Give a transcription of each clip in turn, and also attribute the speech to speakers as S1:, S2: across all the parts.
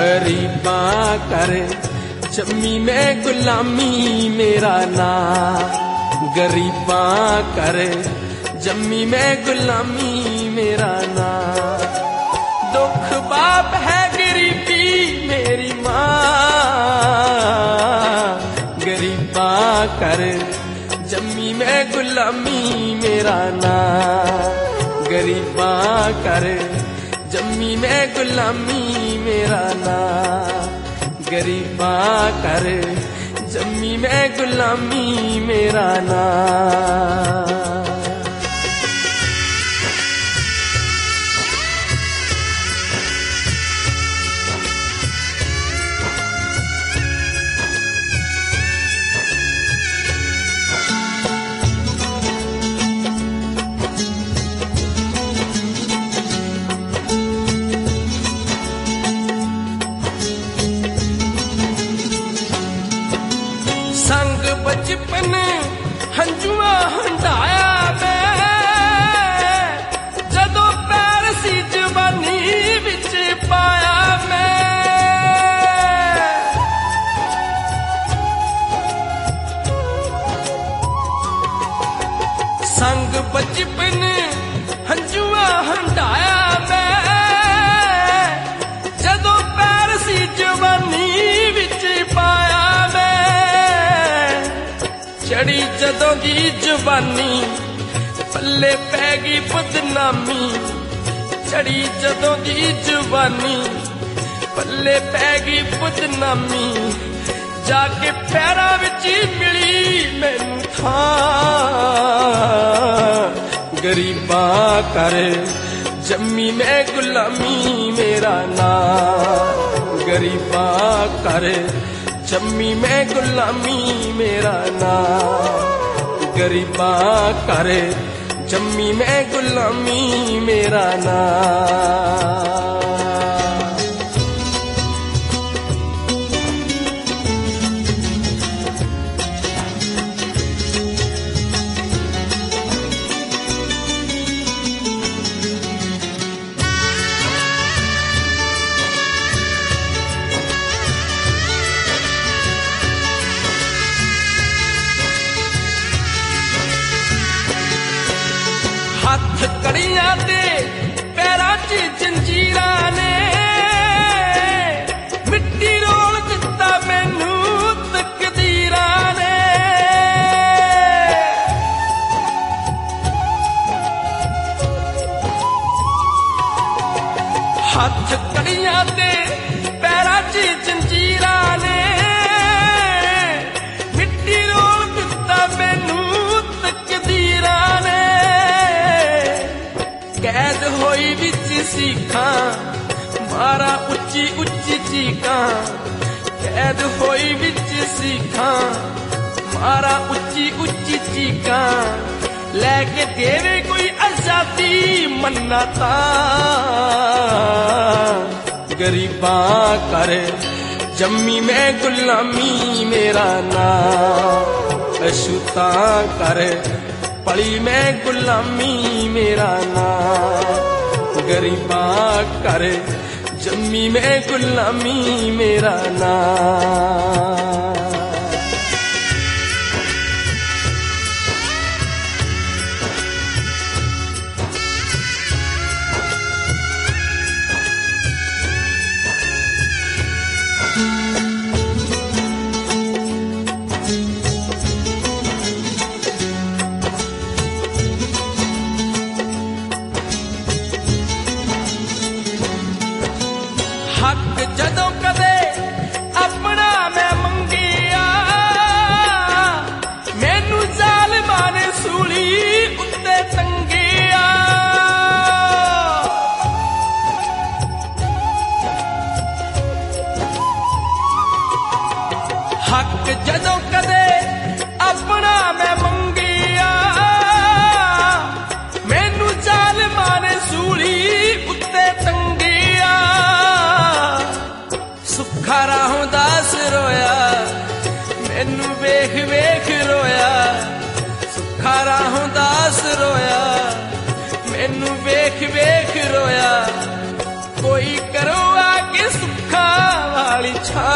S1: गरीबां कर जम्मी मैं गुलामी मेरा नाम, गरीबां कर जम्मी मैं गुलामी मेरा नाम। दुख बाप है गरीबी मेरी मां, गरीबां कर जम्मी मैं गुलामी मेरा नाम, गरीबां कर जम्मी मैं गुलामी मेरा नाम, गरीबां कर जम्मी मैं गुलामी मेरा नाम। संग बचपन हंजुआ हंडाया मैं, जदों पैर सी जवानी विच पाया मैं। संग बचपन हंजुआ हंडाया मैं, जदों पैर सी जवानी विच पाया। चढ़ी जदों दी जवानी पल्ले पै गई बदनामी, चढ़ी जदों दी जवानी पल्ले पै गई बदनामी। जाके पैरां विच मिली मैनू थां, गरीबां कर जम्मी मैं गुलामी मेरा नाम, गरीबां कर जम्मी मैं गुलामी मेरा नाम, गरीबां कर जम्मी मैं गुलामी मेरा नाम। हथ कड़ियां दे पैरां च जंजीरां ने, मिट्टी रोल दिता मैनू तकदीरां ने। हथ कड़ियां दे पैरां च जंजीरां ने, मिट्टी रोल दिता मैनू तकदीरां ने। कैद होई विच सीखां मारा उच्ची उच्ची चीकां, कैद होई विच सीखां मारा उच्ची उच्ची चीकां। लैके देवे कोई आजादी मन्ना तां, गरीबां कर जम्मी मैं गुलामी मेरा नाम, अछूतां कर पली मैं गुलामी मेरा नाम, गरीबां कर जम्मी मैं गुलामी मेरा नाम। हक जदों कदे अपना मैं मंगिया, मैनू जालिमां ने सूली उत्ते टंगिया। हक जदों कदे अपना मैं मंगिया, मैनू जालिमां ने सूली उत्ते टंगिया। सुखा राहों दास रोया मैनू वेख वेख रोया, सुखा राहों दास रोया मैनू वेख वेख रोया। कोई करो आके सुखा छा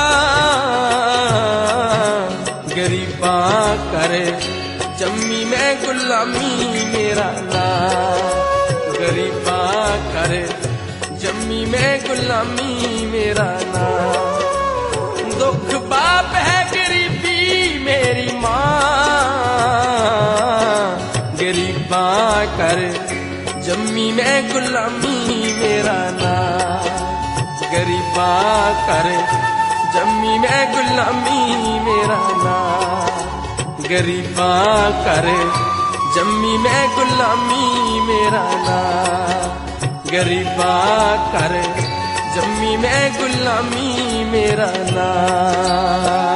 S1: गरीबां करे जम्मी मैं गुलामी मेरा नाम गरीबां करे जम्मी मैं गुलामी मेरा नाम दुख बाप है गरीबी मेरी माँ गरीबां करे जम्मी मैं गुलामी मेरा नाम गरीबां करे जम्मी मैं गुलामी मेरा नाम गरीबां करे जम्मी मैं गुलामी मेरा नाम गरीबां करे जम्मी मैं गुलामी मेरा नाम।